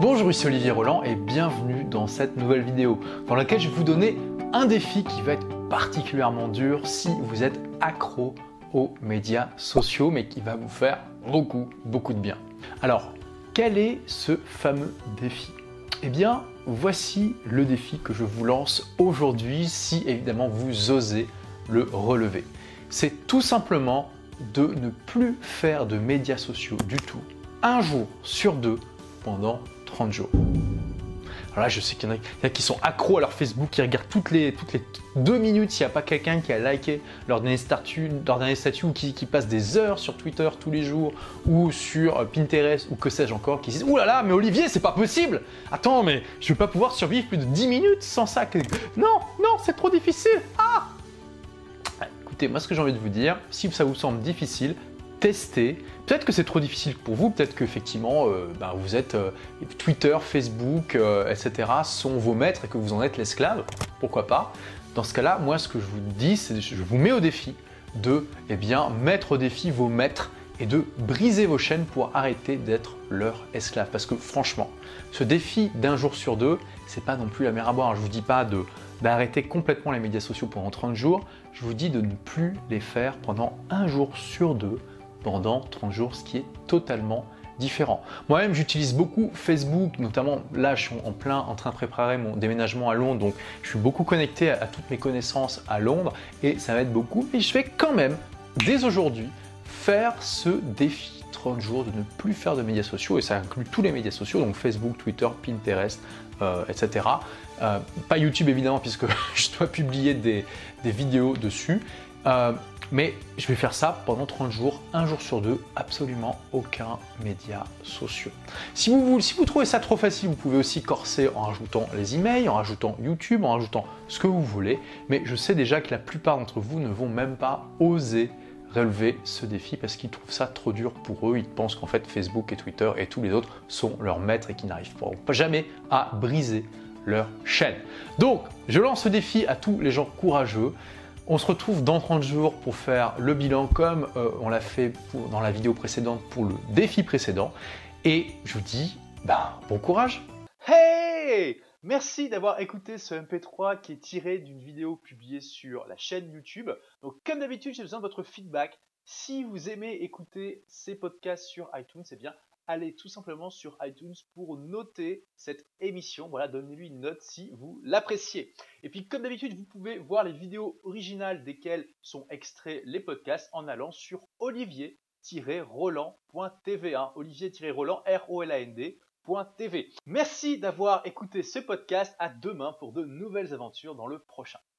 Bonjour, ici Olivier Roland et bienvenue dans cette nouvelle vidéo dans laquelle je vais vous donner un défi qui va être particulièrement dur si vous êtes accro aux médias sociaux mais qui va vous faire beaucoup de bien. Alors, quel est ce fameux défi? Eh bien, voici le défi que je vous lance aujourd'hui si évidemment vous osez le relever. C'est tout simplement de ne plus faire de médias sociaux du tout, un jour sur deux, pendant 30 jours. Alors là, je sais qu'il y en a qui sont accros à leur Facebook, qui regardent toutes les 2 minutes s'il n'y a pas quelqu'un qui a liké leur dernier statut ou qui passe des heures sur Twitter tous les jours ou sur Pinterest ou que sais-je encore, qui disent « Ouh là là, mais Olivier, c'est pas possible! Attends, mais je vais pas pouvoir survivre plus de 10 minutes sans ça! Non, c'est trop difficile! Ah !» Écoutez, moi ce que j'ai envie de vous dire, si ça vous semble difficile, testez. Peut-être que c'est trop difficile pour vous, peut-être qu'effectivement vous êtes Twitter, Facebook, etc. sont vos maîtres et que vous en êtes l'esclave, pourquoi pas. Dans ce cas-là, moi ce que je vous dis, c'est que je vous mets au défi de mettre au défi vos maîtres et de briser vos chaînes pour arrêter d'être leur esclave. Parce que franchement, ce défi d'un jour sur deux, c'est pas non plus la mer à boire. Je vous dis pas d'arrêter complètement les médias sociaux pendant 30 jours, je vous dis de ne plus les faire pendant un jour sur deux, pendant 30 jours, ce qui est totalement différent. Moi-même, j'utilise beaucoup Facebook, notamment là, je suis en train de préparer mon déménagement à Londres, donc je suis beaucoup connecté à toutes mes connaissances à Londres et ça m'aide beaucoup. Mais je vais quand même, dès aujourd'hui, faire ce défi 30 jours de ne plus faire de médias sociaux et ça inclut tous les médias sociaux, donc Facebook, Twitter, Pinterest, etc. Pas YouTube évidemment, puisque je dois publier des vidéos dessus. Mais je vais faire ça pendant 30 jours, un jour sur deux, absolument aucun média social. Si vous trouvez ça trop facile, vous pouvez aussi corser en rajoutant les emails, en rajoutant YouTube, en rajoutant ce que vous voulez. Mais je sais déjà que la plupart d'entre vous ne vont même pas oser relever ce défi parce qu'ils trouvent ça trop dur pour eux. Ils pensent qu'en fait Facebook et Twitter et tous les autres sont leurs maîtres et qu'ils n'arrivent pas jamais à briser leur chaîne. Donc, je lance ce défi à tous les gens courageux. On se retrouve dans 30 jours pour faire le bilan comme on l'a fait dans la vidéo précédente pour le défi précédent. Et je vous dis, bon courage! Hey! Merci d'avoir écouté ce MP3 qui est tiré d'une vidéo publiée sur la chaîne YouTube. Donc comme d'habitude, j'ai besoin de votre feedback. Si vous aimez écouter ces podcasts sur iTunes, eh bien allez tout simplement sur iTunes pour noter cette émission. Voilà, donnez-lui une note si vous l'appréciez. Et puis comme d'habitude, vous pouvez voir les vidéos originales desquelles sont extraits les podcasts en allant sur olivier-roland.tv. Olivier-Roland, R-O-L-A-N-D.tv. Merci d'avoir écouté ce podcast. À demain pour de nouvelles aventures dans le prochain.